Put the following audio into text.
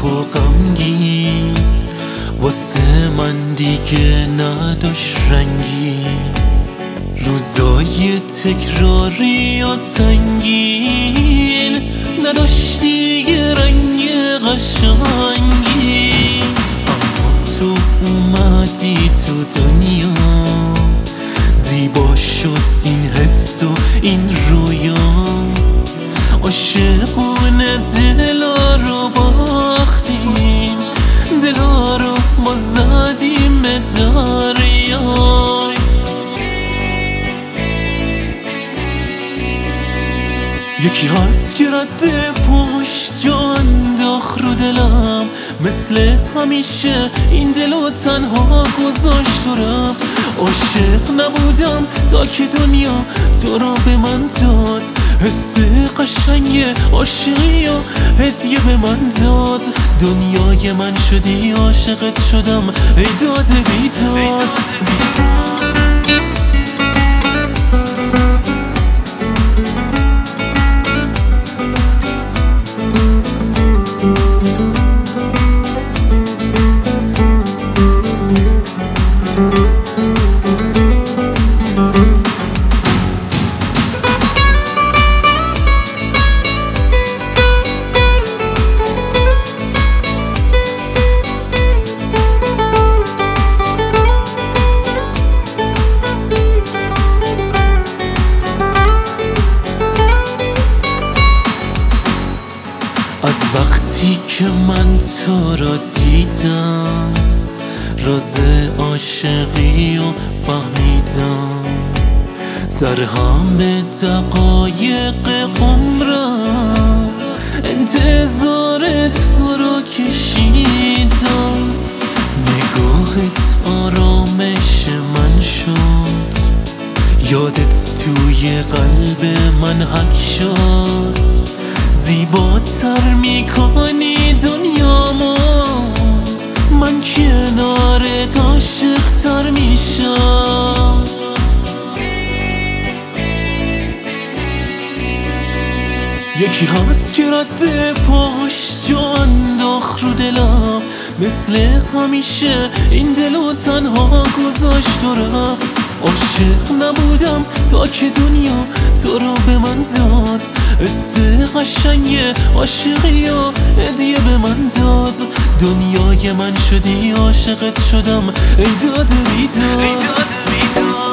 و غمگین واسه من دیگه نداشت رنگی، روزای تکراری و سنگین نداشت دیگه رنگ قشنگی. اما تو اومدی تو دنیا، زیبا شد این حس و این رویا، عاشقونه دلا رو باختیم، دلا رو ما زدیم به دریا. یکی هست که رد پشت جا انداخت رو دلم، مثل همیشه این دلو تنها گذاشت و رفت. عاشق نبودم تا که دنیا تو را به من داد، حس قشنگ عاشقی و هدیه به من داد. دنیای من شدی عاشقت شدم ای داد بیداد. از وقتی که من تو را دیدم، راز عاشقی و فهمیدم، در همه دقایق عمرم انتظار تو را کشیدم. نگاهت آرامش من شد، یادت توی قلب من حک شد. زیباتر میکنی دنیامو، من کنارت عاشق‌تر میشم. یکی هست که رد پشت جا انداخت رو دلم، مثل همیشه این دلو تنها گذاشت و رفت. عاشق نبودم تا که دنیا تو را به من داد، حس قشنگ عاشقی و هدیه به من داد. دنیای من شدی عاشقت شدم ای داد بیداد.